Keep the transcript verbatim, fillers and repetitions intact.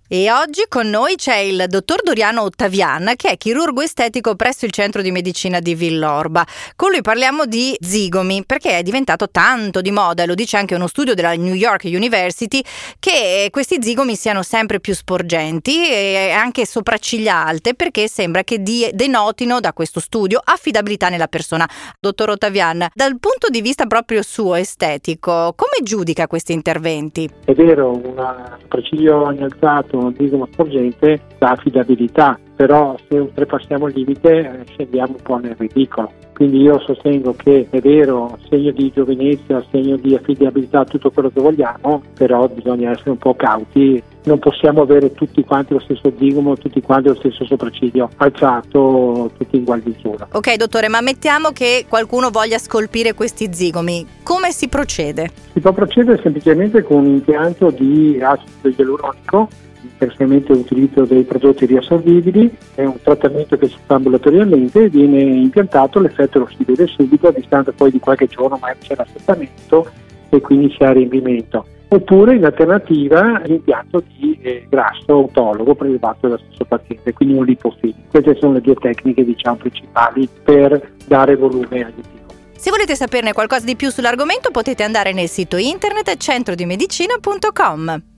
E oggi con noi c'è il dottor Doriano Ottavian, che è chirurgo estetico presso il centro di medicina di Villorba. Con lui parliamo di zigomi, perché è diventato tanto di moda, e lo dice anche uno studio della New York University, che questi zigomi siano sempre più sporgenti e anche sopracciglia alte, perché sembra che di- denotino da questo studio affidabilità nella persona. Dottor Ottavian, dal punto di vista proprio suo estetico, come giudica questi interventi? È vero, un sopracciglio innalzato, un zigomo sporgente dà affidabilità, però se oltrepassiamo il limite eh, scendiamo un po' nel ridicolo. Quindi io sostengo che è vero, segno di giovinezza, segno di affidabilità, tutto quello che vogliamo, però bisogna essere un po' cauti. Non possiamo avere tutti quanti lo stesso zigomo, tutti quanti lo stesso sopracciglio alzato, tutti in ugual misura. Ok dottore, ma mettiamo che qualcuno voglia scolpire questi zigomi, come si procede? Si può procedere semplicemente con un impianto di acido ialuronico, praticamente l'utilizzo dei prodotti riassorbibili, è un trattamento che si fa ambulatorialmente, viene impiantato, l'effetto lo si vede subito, a distanza poi di qualche giorno magari c'è l'assestamento e quindi si ha riempimento. Oppure in alternativa l'impianto di eh, grasso autologo prelevato dallo stesso paziente, quindi un lipofilm. Queste sono le due tecniche diciamo principali per dare volume agli zigomi. Se volete saperne qualcosa di più sull'argomento potete andare nel sito internet centro di medicina punto com.